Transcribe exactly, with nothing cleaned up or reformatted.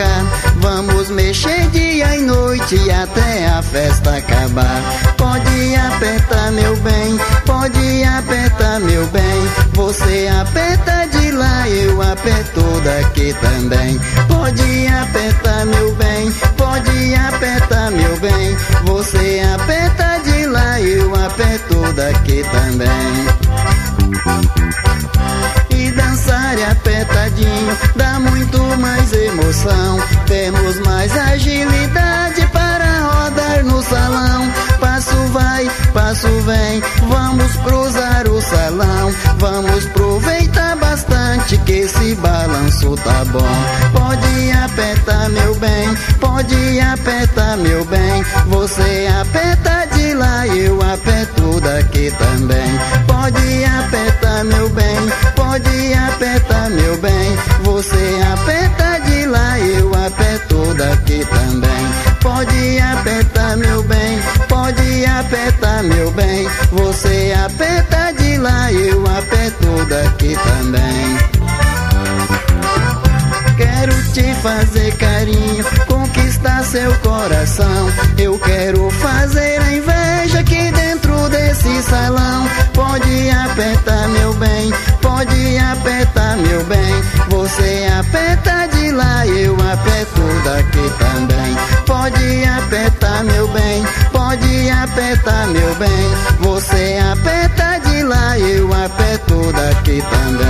cá. Vamos mexer dia e noite até a festa acabar. Pode apertar, meu bem, pode apertar, meu bem. Você aperta de lá, eu aperto daqui também. Pode apertar, meu bem, pode apertar, meu bem. Você aperta de lá, eu aperto daqui também. E dançar apertadinho dá muito mais emoção. Temos mais agilidade para rodar no salão. Passo vai, passo vem, vamos cruzar o salão. Vamos aproveitar bastante que esse balanço tá bom. Pode apertar, meu bem, pode apertar, meu bem. Você aperta de lá, eu aperto daqui também. Pode apertar, meu bem, pode apertar, meu bem. Você aperta de lá, eu aperto daqui também. Pode apertar, meu bem, pode apertar, meu bem. Você aperta de lá, eu aperto daqui também. Quero te fazer carinho, conquistar seu coração. Eu quero fazer a inveja aqui dentro desse salão. Pode apertar, meu bem, pode apertar, meu bem. Você aperta de lá, eu aperto daqui também. Pode apertar, meu bem, pode apertar, meu bem. Você aperta de lá, eu aperto daqui também.